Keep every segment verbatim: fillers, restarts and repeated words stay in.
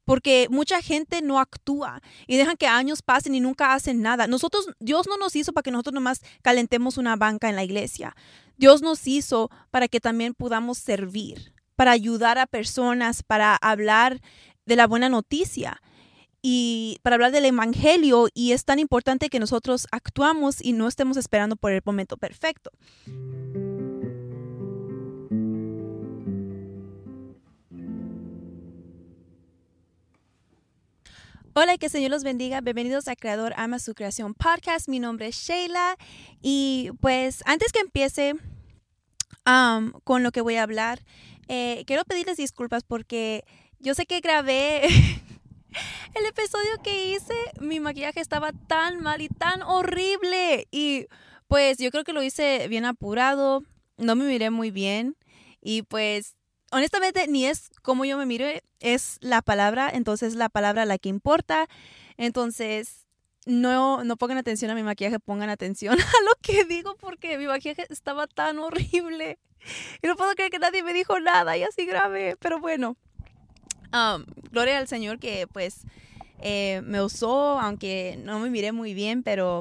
porque mucha gente no actúa y dejan que años pasen y nunca hacen nada. Nosotros, Dios no nos hizo para que nosotros nomás calentemos una banca en la iglesia. Dios nos hizo para que también podamos servir, para ayudar a personas, para hablar de la buena noticia y para hablar del evangelio. Y es tan importante que nosotros actuamos y no estemos esperando por el momento perfecto. Hola, que el Señor los bendiga. Bienvenidos a Creador Ama Su Creación Podcast. Mi nombre es Sheila y pues antes que empiece um, con lo que voy a hablar, eh, quiero pedirles disculpas porque yo sé que grabé el episodio que hice, mi maquillaje estaba tan mal y tan horrible y pues yo creo que lo hice bien apurado, no me miré muy bien y pues honestamente ni es como yo me miro, es la palabra, entonces la palabra la que importa. Entonces no, no pongan atención a mi maquillaje, pongan atención a lo que digo porque mi maquillaje estaba tan horrible y no puedo creer que nadie me dijo nada y así grave, pero bueno, um, gloria al Señor que pues eh, me usó, aunque no me miré muy bien, pero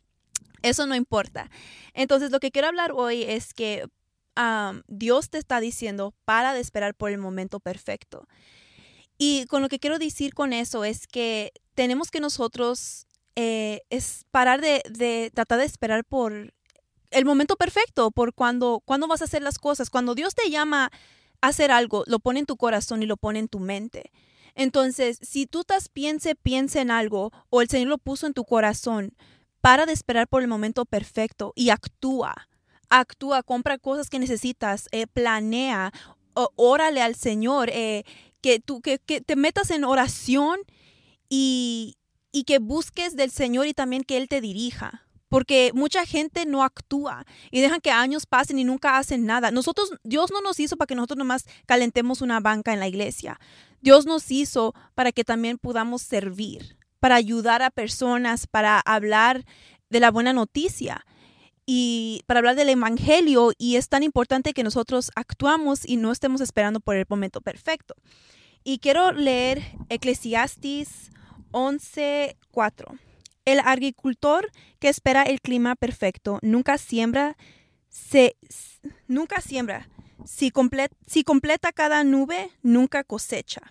eso no importa. Entonces lo que quiero hablar hoy es que Um, Dios te está diciendo para de esperar por el momento perfecto. Y con lo que quiero decir con eso es que tenemos que nosotros eh, es parar de, de tratar de esperar por el momento perfecto, por cuando, cuando vas a hacer las cosas. Cuando Dios te llama a hacer algo, lo pone en tu corazón y lo pone en tu mente. Entonces, si tú estás piense, piense en algo o el Señor lo puso en tu corazón, para de esperar por el momento perfecto y actúa. Actúa, compra cosas que necesitas, eh, planea, o, órale al Señor, eh, que, tú, que, que te metas en oración y, y que busques del Señor y también que Él te dirija. Porque mucha gente no actúa y dejan que años pasen y nunca hacen nada. Nosotros, Dios no nos hizo para que nosotros nomás calentemos una banca en la iglesia. Dios nos hizo para que también podamos servir, para ayudar a personas, para hablar de la buena noticia y para hablar del evangelio, y es tan importante que nosotros actuamos y no estemos esperando por el momento perfecto. Y quiero leer Eclesiastés once cuatro. El agricultor que espera el clima perfecto nunca siembra, se, nunca siembra. Si, comple, si completa cada nube, nunca cosecha.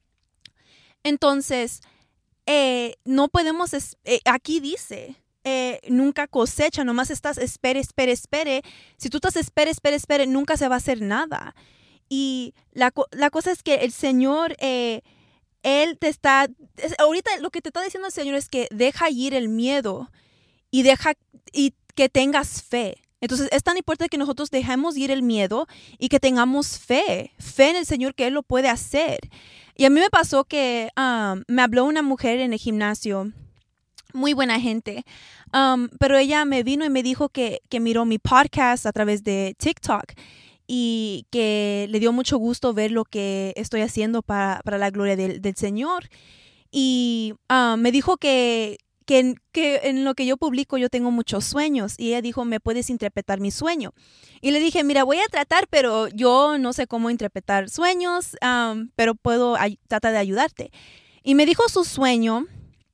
Entonces, eh, no podemos, eh, aquí dice... Eh, nunca cosecha, nomás estás espere, espere, espere. Si tú estás espere, espere, espere, nunca se va a hacer nada. Y la, la cosa es que el Señor, eh, Él te está, es, ahorita lo que te está diciendo el Señor es que deja ir el miedo y deja y que tengas fe. Entonces es tan importante que nosotros dejemos ir el miedo y que tengamos fe, fe en el Señor que Él lo puede hacer. Y a mí me pasó que um, me habló una mujer en el gimnasio, muy buena gente, um, pero ella me vino y me dijo que, que miró mi podcast a través de TikTok y que le dio mucho gusto ver lo que estoy haciendo para, para la gloria del, del Señor. Y um, me dijo que, que, que en lo que yo publico yo tengo muchos sueños, y ella dijo, ¿me puedes interpretar mi sueño? Y le dije, mira, voy a tratar, pero yo no sé cómo interpretar sueños, um, pero puedo ay- tratar de ayudarte. Y me dijo su sueño.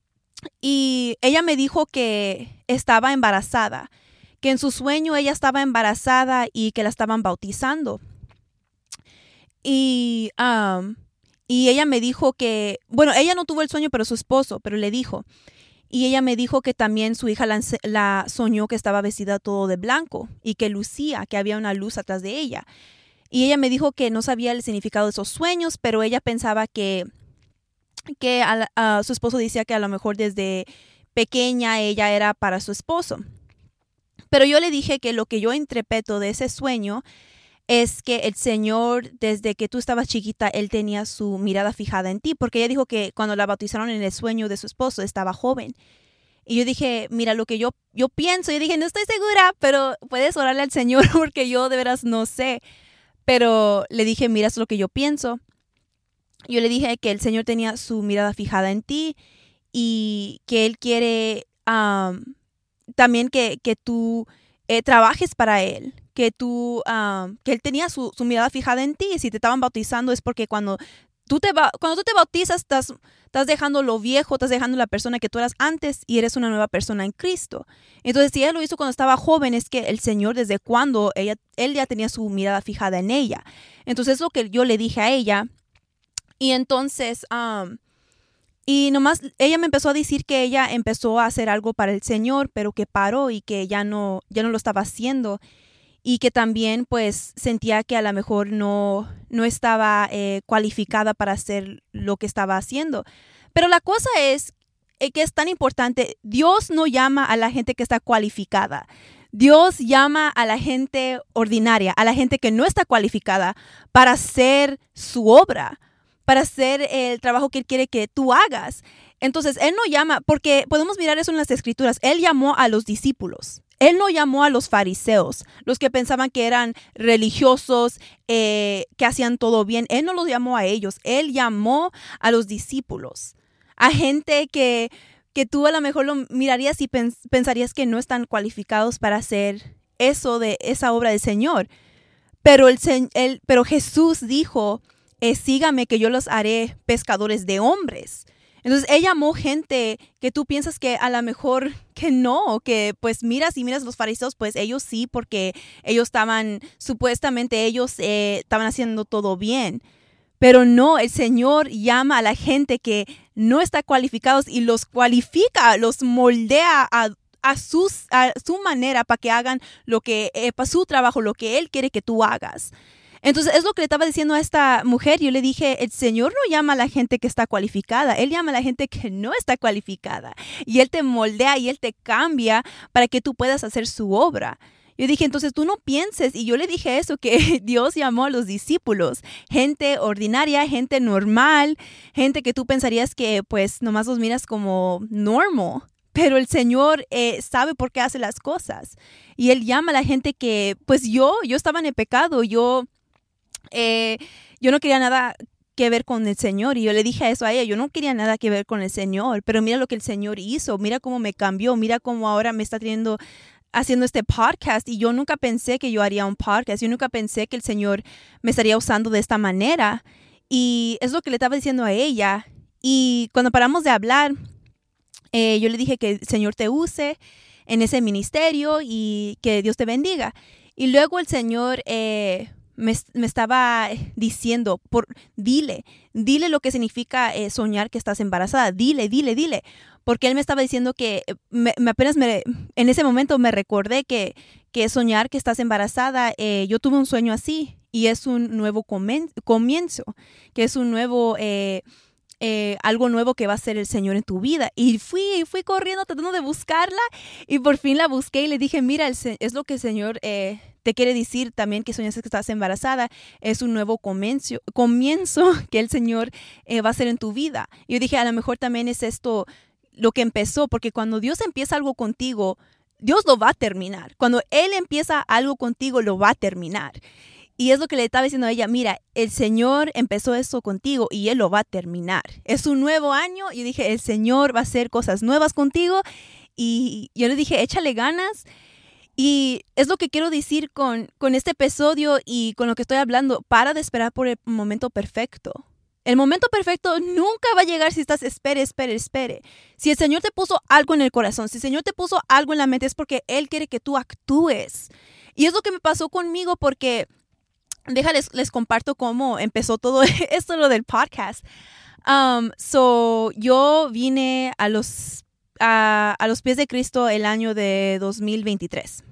Y ella me dijo que estaba embarazada, que en su sueño ella estaba embarazada y que la estaban bautizando. Y, um, y ella me dijo que, bueno, ella no tuvo el sueño, pero su esposo, pero le dijo. Y ella me dijo que también su hija la, la soñó que estaba vestida todo de blanco y que lucía, que había una luz atrás de ella. Y ella me dijo que no sabía el significado de esos sueños, pero ella pensaba que que a, a su esposo decía que a lo mejor desde pequeña ella era para su esposo. Pero yo le dije que lo que yo interpreto de ese sueño es que el Señor, desde que tú estabas chiquita, Él tenía su mirada fijada en ti, porque ella dijo que cuando la bautizaron en el sueño de su esposo estaba joven. Y yo dije, mira, lo que yo, yo pienso, yo dije, no estoy segura, pero puedes orarle al Señor porque yo de veras no sé. Pero le dije, mira, es lo que yo pienso. Yo le dije que el Señor tenía su mirada fijada en ti y que Él quiere um, también que, que tú eh, trabajes para Él, que, tú, um, que Él tenía su, su mirada fijada en ti. Y si te estaban bautizando es porque cuando tú te ba- cuando tú te bautizas, estás, estás dejando lo viejo, estás dejando la persona que tú eras antes y eres una nueva persona en Cristo. Entonces, si ella lo hizo cuando estaba joven, es que el Señor, desde cuando ella, él ya tenía su mirada fijada en ella. Entonces, es lo que yo le dije a ella. Y entonces, um, y nomás ella me empezó a decir que ella empezó a hacer algo para el Señor, pero que paró y que ya no, ya no lo estaba haciendo. Y que también pues sentía que a lo mejor no, no estaba eh, cualificada para hacer lo que estaba haciendo. Pero la cosa es eh, que es tan importante, Dios no llama a la gente que está cualificada. Dios llama a la gente ordinaria, a la gente que no está cualificada para hacer su obra, para hacer el trabajo que Él quiere que tú hagas. Entonces, Él no llama, porque podemos mirar eso en las Escrituras, Él llamó a los discípulos. Él no llamó a los fariseos, los que pensaban que eran religiosos, eh, que hacían todo bien. Él no los llamó a ellos. Él llamó a los discípulos, a gente que, que tú a lo mejor lo mirarías y pens- pensarías que no están cualificados para hacer eso de esa obra del Señor. Pero, el, el, pero Jesús dijo, eh, sígame que yo los haré pescadores de hombres. Entonces, él llamó gente que tú piensas que a lo mejor que no, que pues miras y miras los fariseos, pues ellos sí, porque ellos estaban, supuestamente ellos eh, estaban haciendo todo bien. Pero no, el Señor llama a la gente que no está cualificados y los cualifica, los moldea a, a, sus, a su manera para que hagan lo que, eh, para su trabajo, lo que Él quiere que tú hagas. Entonces, es lo que le estaba diciendo a esta mujer. Yo le dije, el Señor no llama a la gente que está cualificada. Él llama a la gente que no está cualificada. Y Él te moldea y Él te cambia para que tú puedas hacer su obra. Yo dije, entonces tú no pienses. Y yo le dije eso, que Dios llamó a los discípulos. Gente ordinaria, gente normal, gente que tú pensarías que pues nomás los miras como normal. Pero el Señor eh, sabe por qué hace las cosas. Y Él llama a la gente que, pues yo, yo estaba en el pecado, yo... Eh, yo no quería nada que ver con el Señor y yo le dije eso a ella, yo no quería nada que ver con el Señor, pero mira lo que el Señor hizo, mira cómo me cambió, mira cómo ahora me está teniendo, haciendo este podcast y yo nunca pensé que yo haría un podcast, yo nunca pensé que el Señor me estaría usando de esta manera y es lo que le estaba diciendo a ella. Y cuando paramos de hablar, eh, yo le dije que el Señor te use en ese ministerio y que Dios te bendiga. Y luego el Señor... Eh, Me, me estaba diciendo, por, dile, dile lo que significa eh, soñar que estás embarazada, dile, dile, dile, porque él me estaba diciendo que me, me apenas me, en ese momento me recordé que, que soñar que estás embarazada, eh, yo tuve un sueño así y es un nuevo comen, comienzo, que es un nuevo... Eh, Eh, algo nuevo que va a hacer el Señor en tu vida. Y fui, fui corriendo tratando de buscarla y por fin la busqué y le dije, mira, el, es lo que el Señor eh, te quiere decir también, que soñaste que estás embarazada. Es un nuevo comienzo, comienzo que el Señor eh, va a hacer en tu vida. Y yo dije, a lo mejor también es esto lo que empezó, porque cuando Dios empieza algo contigo, Dios lo va a terminar. Cuando Él empieza algo contigo, lo va a terminar. Y es lo que le estaba diciendo a ella, mira, el Señor empezó eso contigo y Él lo va a terminar. Es un nuevo año y dije, el Señor va a hacer cosas nuevas contigo. Y yo le dije, échale ganas. Y es lo que quiero decir con, con este episodio y con lo que estoy hablando. Para de esperar por el momento perfecto. El momento perfecto nunca va a llegar si estás espere, espere, espere. Si el Señor te puso algo en el corazón, si el Señor te puso algo en la mente, es porque Él quiere que tú actúes. Y es lo que me pasó conmigo porque... Déjales, les comparto cómo empezó todo esto lo del podcast. Um, so, yo vine a los, a, a los pies de Cristo el año de dos mil veintitrés.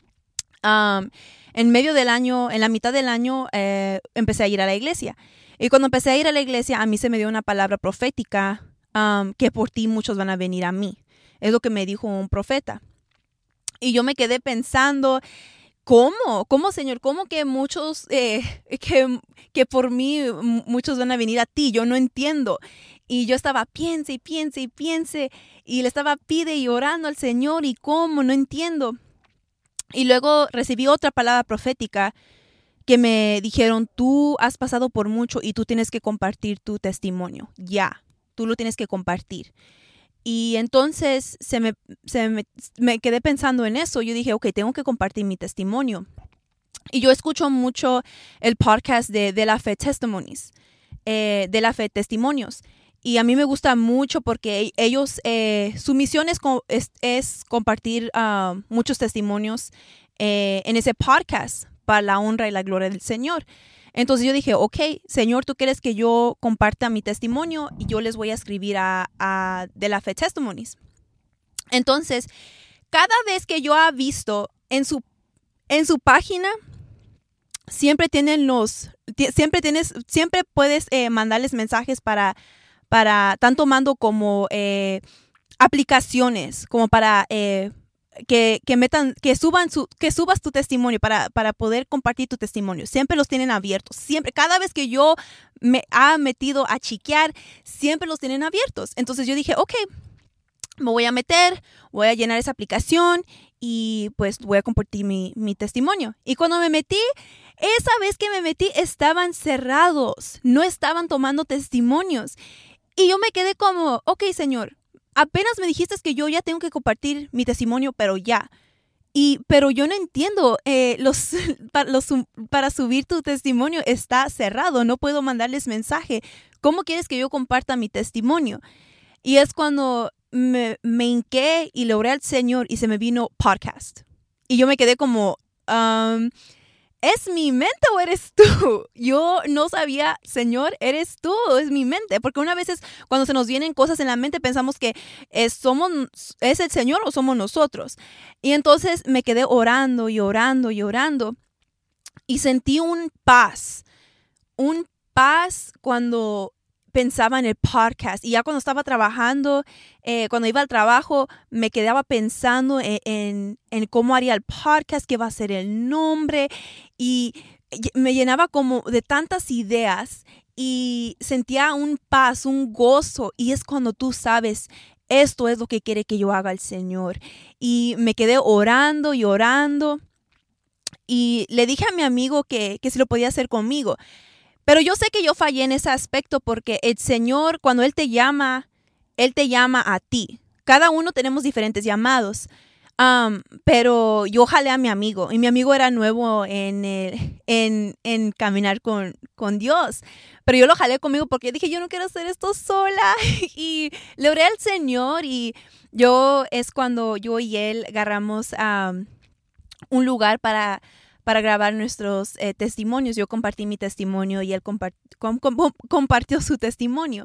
Um, en medio del año, en la mitad del año, eh, empecé a ir a la iglesia. Y cuando empecé a ir a la iglesia, a mí se me dio una palabra profética um, que por ti muchos van a venir a mí. Es lo que me dijo un profeta. Y yo me quedé pensando... ¿Cómo? ¿Cómo, Señor? ¿Cómo que muchos, eh, que, que por mí muchos van a venir a ti? Yo no entiendo. Y yo estaba, piense y piense y piense. Y le estaba pide y orando al Señor. ¿Y cómo? No entiendo. Y luego recibí otra palabra profética que me dijeron, tú has pasado por mucho y tú tienes que compartir tu testimonio. Ya, tú lo tienes que compartir. Y entonces se me, se me, me quedé pensando en eso. Yo dije, ok, tengo que compartir mi testimonio. Y yo escucho mucho el podcast de, de la fe Testimonies. eh, de la fe, testimonios. Y a mí me gusta mucho porque ellos, eh, su misión es, es, es compartir uh, muchos testimonios eh, en ese podcast para la honra y la gloria del Señor. Entonces yo dije, ok, Señor, tú quieres que yo comparta mi testimonio y yo les voy a escribir a, a de la fe Testimonies. Entonces, cada vez que yo he visto en su, en su página, siempre tienen los, siempre tienes, siempre puedes eh, mandarles mensajes para para tanto mando como eh, aplicaciones, como para eh, que, que metan, que suban su, que subas tu testimonio para, para poder compartir tu testimonio. Siempre los tienen abiertos. Siempre, cada vez que yo me ha metido a chequear, siempre los tienen abiertos. Entonces yo dije, ok, me voy a meter, voy a llenar esa aplicación y pues voy a compartir mi, mi testimonio. Y cuando me metí, esa vez que me metí, estaban cerrados, no estaban tomando testimonios. Y yo me quedé como, ok, Señor, apenas me dijiste que yo ya tengo que compartir mi testimonio, pero ya. Y, pero yo no entiendo, eh, los, para, los, para subir tu testimonio está cerrado, no puedo mandarles mensaje. ¿Cómo quieres que yo comparta mi testimonio? Y es cuando me, me hinqué y le oré al Señor y se me vino podcast. Y yo me quedé como, um, ¿es mi mente o eres tú? Yo no sabía, Señor, eres tú, es mi mente. Porque una vez cuando se nos vienen cosas en la mente pensamos que es, somos, es el Señor o somos nosotros. Y entonces me quedé orando y orando y orando. Y sentí un paz, un paz cuando pensaba en el podcast. Y ya cuando estaba trabajando, eh, cuando iba al trabajo, me quedaba pensando en, en, en cómo haría el podcast, qué va a ser el nombre. Y me llenaba como de tantas ideas y sentía un paz, un gozo. Y es cuando tú sabes, esto es lo que quiere que yo haga el Señor. Y me quedé orando y orando. Y le dije a mi amigo que, que si lo podía hacer conmigo. Pero yo sé que yo fallé en ese aspecto porque el Señor, cuando Él te llama, Él te llama a ti. Cada uno tenemos diferentes llamados. Um, pero yo jalé a mi amigo y mi amigo era nuevo en, el, en, en caminar con, con Dios. Pero yo lo jalé conmigo porque dije, yo no quiero hacer esto sola. Y le oré al Señor y yo es cuando yo y Él agarramos um, un lugar para... para grabar nuestros eh, testimonios. Yo compartí mi testimonio y él compart com com compartió su testimonio.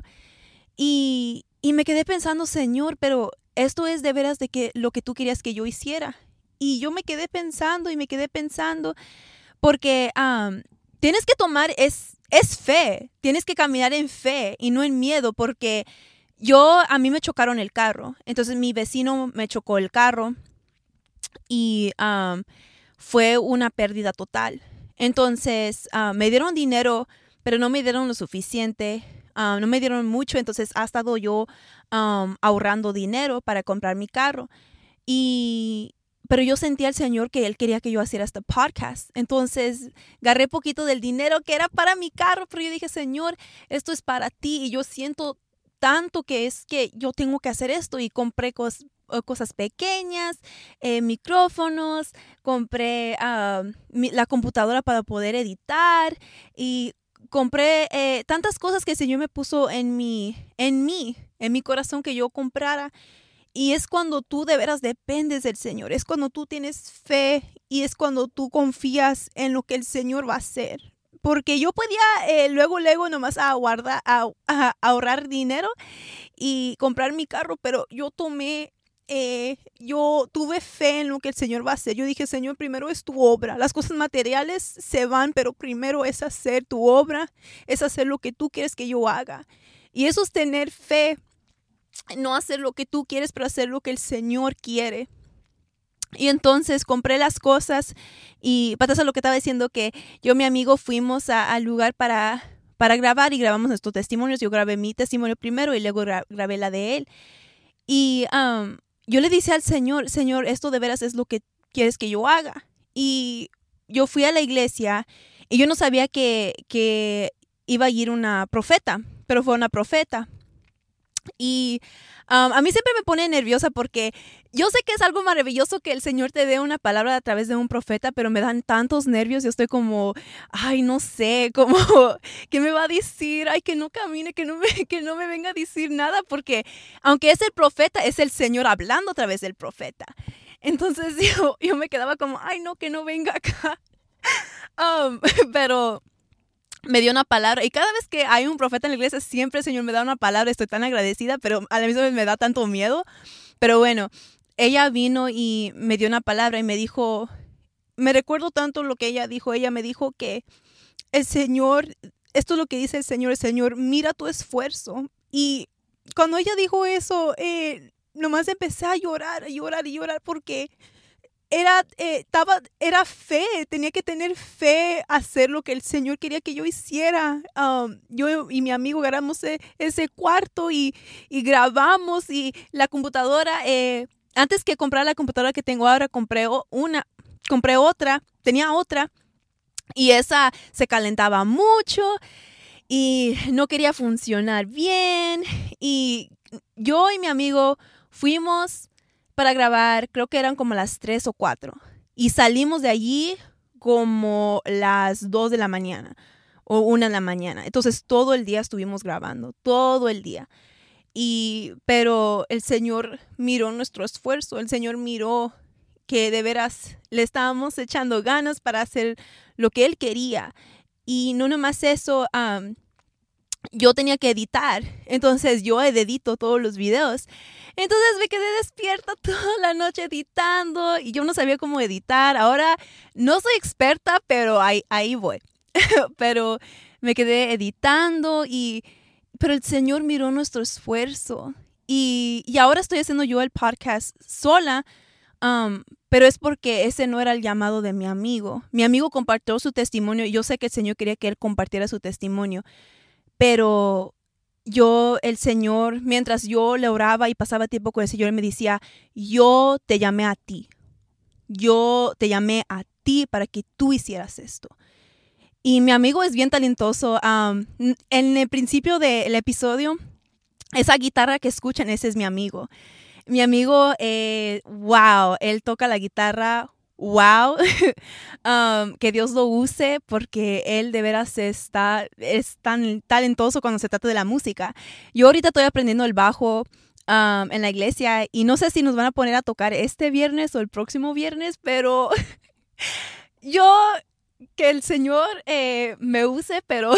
Y, y me quedé pensando, Señor, pero esto es de veras de que lo que tú querías que yo hiciera. Y yo me quedé pensando y me quedé pensando porque um, tienes que tomar, es, es fe, tienes que caminar en fe y no en miedo porque yo, a mí me chocaron el carro. Entonces mi vecino me chocó el carro y... Um, fue una pérdida total. Entonces, uh, me dieron dinero, pero no me dieron lo suficiente. Uh, no me dieron mucho, entonces ha estado yo um, ahorrando dinero para comprar mi carro. Y, pero yo sentía al Señor que Él quería que yo hiciera este podcast. Entonces, agarré poquito del dinero que era para mi carro, pero yo dije, Señor, esto es para ti. Y yo siento tanto que es que yo tengo que hacer esto. Y compré cosas cosas pequeñas, eh, micrófonos, compré uh, mi, la computadora para poder editar y compré eh, tantas cosas que el Señor me puso en mi, en mí, en mi corazón que yo comprara. Y es cuando tú de veras dependes del Señor, es cuando tú tienes fe y es cuando tú confías en lo que el Señor va a hacer. Porque yo podía eh, luego, luego nomás a guardar, a, a ahorrar dinero y comprar mi carro, pero yo tomé Eh, yo tuve fe en lo que el Señor va a hacer. Yo dije, Señor, primero es tu obra. Las cosas materiales se van, pero primero es hacer tu obra, es hacer lo que tú quieres que yo haga. Y eso es tener fe, no hacer lo que tú quieres, pero hacer lo que el Señor quiere. Y entonces compré las cosas y patas a lo que estaba diciendo que yo y mi amigo fuimos al lugar para, para grabar y grabamos nuestros testimonios. Yo grabé mi testimonio primero y luego gra grabé la de él. Y um, yo le dije al Señor, Señor, esto de veras es lo que quieres que yo haga. Y yo fui a la iglesia y yo no sabía que, que iba a ir una profeta, pero fue una profeta. Y um, a mí siempre me pone nerviosa porque yo sé que es algo maravilloso que el Señor te dé una palabra a través de un profeta, pero me dan tantos nervios. Yo estoy como, ay, no sé, como, ¿qué me va a decir? Ay, que no camine, que no me, que no me venga a decir nada, porque aunque es el profeta, es el Señor hablando a través del profeta. Entonces yo, yo me quedaba como, ay, no, que no venga acá. Um, pero... me dio una palabra y cada vez que hay un profeta en la iglesia siempre el Señor me da una palabra, estoy tan agradecida, pero a la misma vez me da tanto miedo. Pero bueno, ella vino y me dio una palabra y me dijo, me recuerdo tanto lo que ella dijo, ella me dijo que el Señor, esto es lo que dice el Señor, el Señor mira tu esfuerzo. Y cuando ella dijo eso, eh, nomás empecé a llorar, a llorar y llorar porque... Era, eh, estaba, era fe, tenía que tener fe a hacer lo que el Señor quería que yo hiciera. Um, yo y mi amigo agarramos ese, ese cuarto y, y grabamos y la computadora, eh, antes que comprar la computadora que tengo ahora, compré una, compré otra, tenía otra y esa se calentaba mucho y no quería funcionar bien. Y yo y mi amigo fuimos para grabar, creo que eran como las tres o cuatro. Y salimos de allí como las dos de la mañana o una de la mañana. Entonces todo el día estuvimos grabando, todo el día. Y, pero el Señor miró nuestro esfuerzo, el Señor miró que de veras le estábamos echando ganas para hacer lo que Él quería. Y no nomás eso, um, yo tenía que editar, entonces yo edito todos los videos. Entonces me quedé despierta toda la noche editando y yo no sabía cómo editar. Ahora no soy experta, pero ahí, ahí voy. Pero me quedé editando y pero el Señor miró nuestro esfuerzo y, y ahora estoy haciendo yo el podcast sola, um, pero es porque ese no era el llamado de mi amigo. Mi amigo compartió su testimonio y yo sé que el Señor quería que él compartiera su testimonio. Pero yo, el Señor, mientras yo le oraba y pasaba tiempo con el Señor, me decía, yo te llamé a ti. Yo te llamé a ti para que tú hicieras esto. Y mi amigo es bien talentoso. Um, en el principio del episodio, esa guitarra que escuchan, ese es mi amigo. Mi amigo, eh, wow, él toca la guitarra. Wow, um, que Dios lo use porque él de veras está, es tan talentoso cuando se trata de la música. Yo ahorita estoy aprendiendo el bajo um, en la iglesia y no sé si nos van a poner a tocar este viernes o el próximo viernes, pero yo, que el Señor eh, me use, pero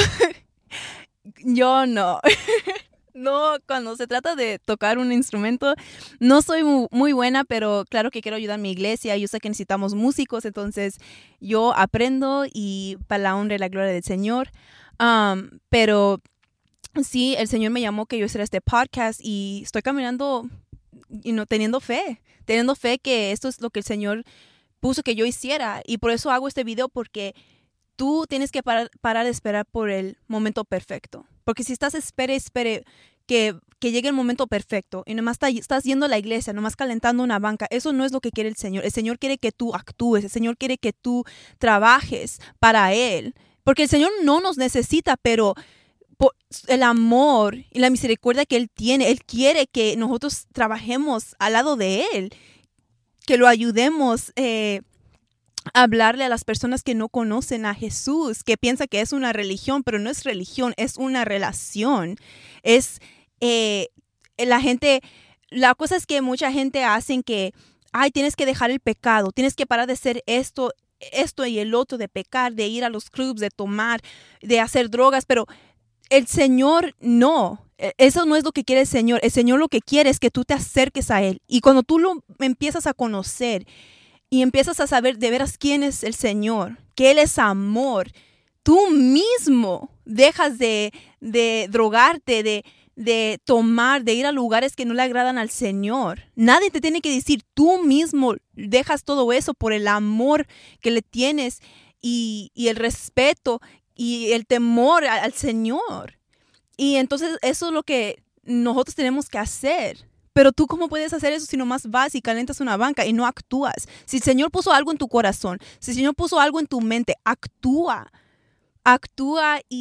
yo no. No, cuando se trata de tocar un instrumento, no soy muy, muy buena, pero claro que quiero ayudar a mi iglesia. Yo sé que necesitamos músicos, entonces yo aprendo y para la honra y la gloria del Señor. Um, pero sí, el Señor me llamó que yo hiciera este podcast y estoy caminando y no teniendo fe, teniendo fe que esto es lo que el Señor puso que yo hiciera. Y por eso hago este video, porque tú tienes que parar, parar de esperar por el momento perfecto. Porque si estás espere, espere que, que llegue el momento perfecto y nomás está, estás yendo a la iglesia, nomás calentando una banca, eso no es lo que quiere el Señor. El Señor quiere que tú actúes, el Señor quiere que tú trabajes para Él. Porque el Señor no nos necesita, pero por el amor y la misericordia que Él tiene, Él quiere que nosotros trabajemos al lado de Él, que lo ayudemos eh, hablarle a las personas que no conocen a Jesús, que piensa que es una religión, pero no es religión, es una relación. Es eh, la gente, la cosa es que mucha gente hacen que, ay, tienes que dejar el pecado, tienes que parar de hacer esto, esto y el otro, de pecar, de ir a los clubs, de tomar, de hacer drogas, pero el Señor no. Eso no es lo que quiere el Señor. El Señor lo que quiere es que tú te acerques a Él. Y cuando tú lo empiezas a conocer y empiezas a saber de veras quién es el Señor, que Él es amor, tú mismo dejas de, de drogarte, de, de tomar, de ir a lugares que no le agradan al Señor. Nadie te tiene que decir, tú mismo dejas todo eso por el amor que le tienes y, y el respeto y el temor al, al Señor. Y entonces eso es lo que nosotros tenemos que hacer. Pero tú, ¿cómo puedes hacer eso si nomás vas y calentas una banca y no actúas? Si el Señor puso algo en tu corazón, si el Señor puso algo en tu mente, actúa. Actúa y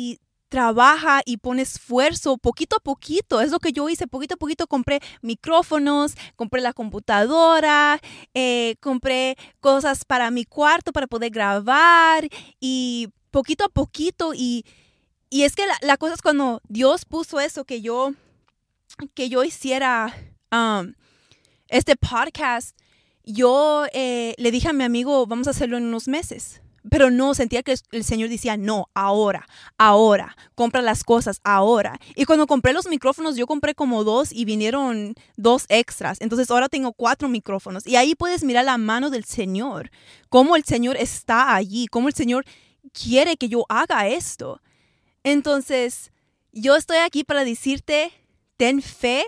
trabaja y pone esfuerzo poquito a poquito. Es lo que yo hice, poquito a poquito compré micrófonos, compré la computadora, eh, compré cosas para mi cuarto para poder grabar y poquito a poquito. Y, y es que la, la cosa es cuando Dios puso eso, que yo, que yo hiciera um, este podcast, yo eh, le dije a mi amigo, vamos a hacerlo en unos meses. Pero no, sentía que el Señor decía, no, ahora, ahora, compra las cosas, ahora. Y cuando compré los micrófonos, yo compré como dos y vinieron dos extras. Entonces ahora tengo cuatro micrófonos. Y ahí puedes mirar la mano del Señor, cómo el Señor está allí, cómo el Señor quiere que yo haga esto. Entonces, yo estoy aquí para decirte, ten fe.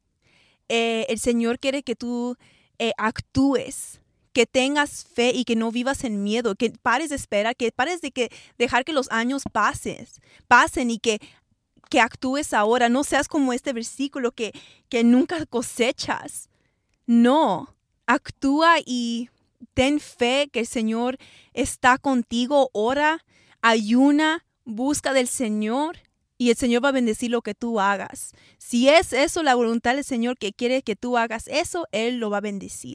Eh, el Señor quiere que tú eh, actúes, que tengas fe y que no vivas en miedo, que pares de esperar, que pares de que dejar que los años pasen, pasen y que, que actúes ahora. No seas como este versículo que, que nunca cosechas. No, actúa y ten fe que el Señor está contigo. Ora, ayuna, busca del Señor y el Señor va a bendecir lo que tú hagas. Si es eso la voluntad del Señor que quiere que tú hagas eso, Él lo va a bendecir.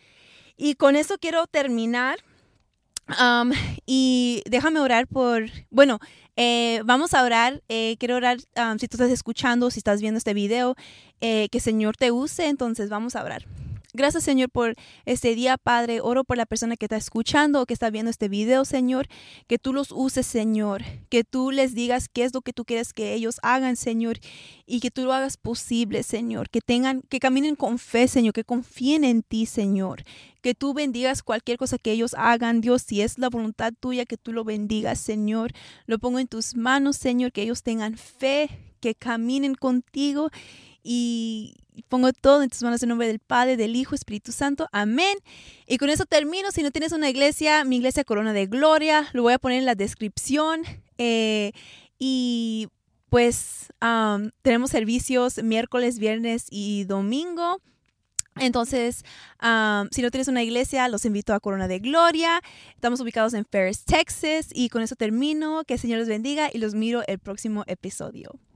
Y con eso quiero terminar um, y déjame orar por, bueno, eh, vamos a orar, eh, quiero orar um, si tú estás escuchando, si estás viendo este video, eh, que el Señor te use, entonces vamos a orar. Gracias, Señor, por este día, Padre. Oro por la persona que está escuchando o que está viendo este video, Señor. Que tú los uses, Señor. Que tú les digas qué es lo que tú quieres que ellos hagan, Señor. Y que tú lo hagas posible, Señor. Que tengan, que caminen con fe, Señor. Que confíen en ti, Señor. Que tú bendigas cualquier cosa que ellos hagan, Dios. Si es la voluntad tuya, que tú lo bendigas, Señor. Lo pongo en tus manos, Señor. Que ellos tengan fe, que caminen contigo. Y pongo todo en tus manos en nombre del Padre, del Hijo, Espíritu Santo. Amén. Y con eso termino. Si no tienes una iglesia, mi iglesia Corona de Gloria, lo voy a poner en la descripción. Eh, y pues um, tenemos servicios miércoles, viernes y domingo. Entonces, um, si no tienes una iglesia, los invito a Corona de Gloria. Estamos ubicados en Ferris, Texas. Y con eso termino. Que el Señor los bendiga y los miro el próximo episodio.